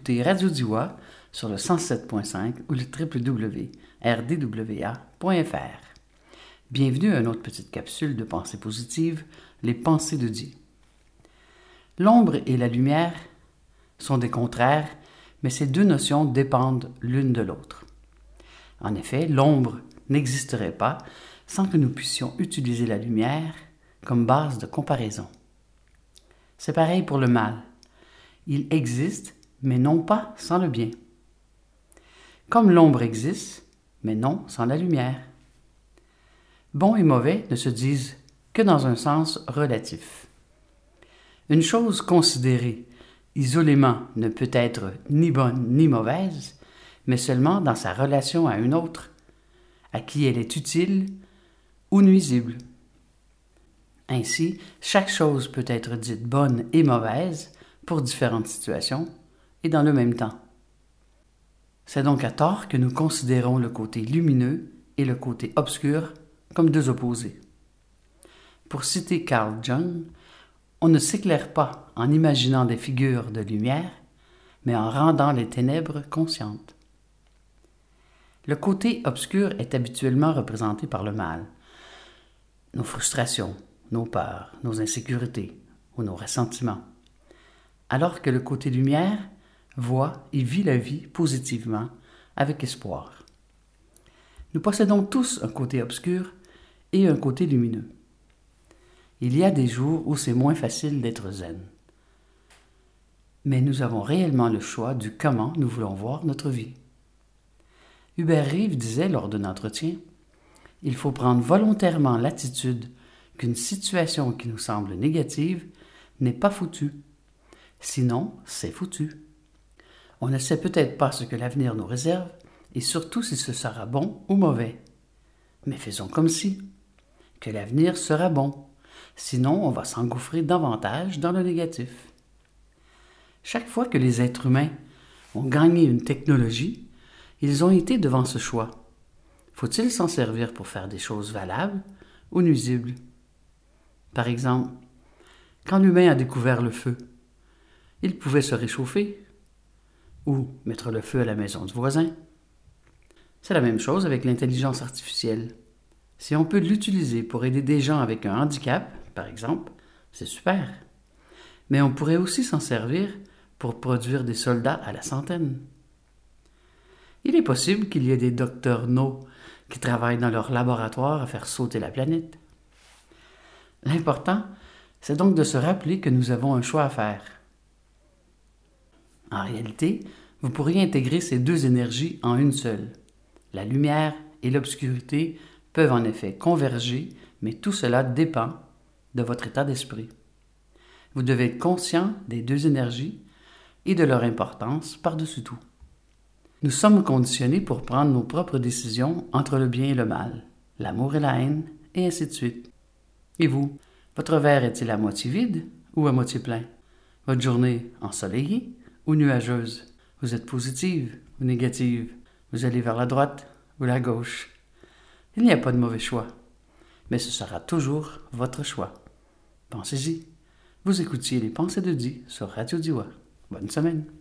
écoutez Radio Diwa sur le 107.5 ou le www.rdwa.fr. Bienvenue à une autre petite capsule de pensée positive, les pensées de Dieu. L'ombre et la lumière sont des contraires, mais ces deux notions dépendent l'une de l'autre. En effet, l'ombre n'existerait pas sans que nous puissions utiliser la lumière comme base de comparaison. C'est pareil pour le mal. Il existe, mais non pas sans le bien. Comme l'ombre existe, mais non sans la lumière. Bon et mauvais ne se disent que dans un sens relatif. Une chose considérée isolément ne peut être ni bonne ni mauvaise, mais seulement dans sa relation à une autre, à qui elle est utile ou nuisible. Ainsi, chaque chose peut être dite bonne et mauvaise pour différentes situations et dans le même temps. C'est donc à tort que nous considérons le côté lumineux et le côté obscur comme deux opposés. Pour citer Carl Jung, on ne s'éclaire pas en imaginant des figures de lumière, mais en rendant les ténèbres conscientes. Le côté obscur est habituellement représenté par le mal. Nos frustrations, nos peurs, nos insécurités ou nos ressentiments. Alors que le côté lumière voit et vit la vie positivement, avec espoir. Nous possédons tous un côté obscur et un côté lumineux. Il y a des jours où c'est moins facile d'être zen. Mais nous avons réellement le choix du comment nous voulons voir notre vie. Hubert Reeves disait lors d'un entretien, « Il faut prendre volontairement l'attitude qu'une situation qui nous semble négative n'est pas foutue. Sinon, c'est foutu. On ne sait peut-être pas ce que l'avenir nous réserve, et surtout si ce sera bon ou mauvais. Mais faisons comme si, que l'avenir sera bon. Sinon, on va s'engouffrer davantage dans le négatif. » Chaque fois que les êtres humains ont gagné une technologie, ils ont été devant ce choix. Faut-il s'en servir pour faire des choses valables ou nuisibles? Par exemple, quand l'humain a découvert le feu, il pouvait se réchauffer ou mettre le feu à la maison du voisin. C'est la même chose avec l'intelligence artificielle. Si on peut l'utiliser pour aider des gens avec un handicap, par exemple, c'est super. Mais on pourrait aussi s'en servir pour produire des soldats à la centaine. Il est possible qu'il y ait des docteurs No qui travaillent dans leur laboratoire à faire sauter la planète. L'important, c'est donc de se rappeler que nous avons un choix à faire. En réalité, vous pourriez intégrer ces deux énergies en une seule. La lumière et l'obscurité peuvent en effet converger, mais tout cela dépend de votre état d'esprit. Vous devez être conscient des deux énergies et de leur importance par-dessus tout. Nous sommes conditionnés pour prendre nos propres décisions entre le bien et le mal, l'amour et la haine, et ainsi de suite. Et vous, votre verre est-il à moitié vide ou à moitié plein? Votre journée ensoleillée ou nuageuse? Vous êtes positive ou négative? Vous allez vers la droite ou la gauche? Il n'y a pas de mauvais choix, mais ce sera toujours votre choix. Pensez-y. Vous écoutiez les pensées de Di sur Radio Diwa. Bonne semaine.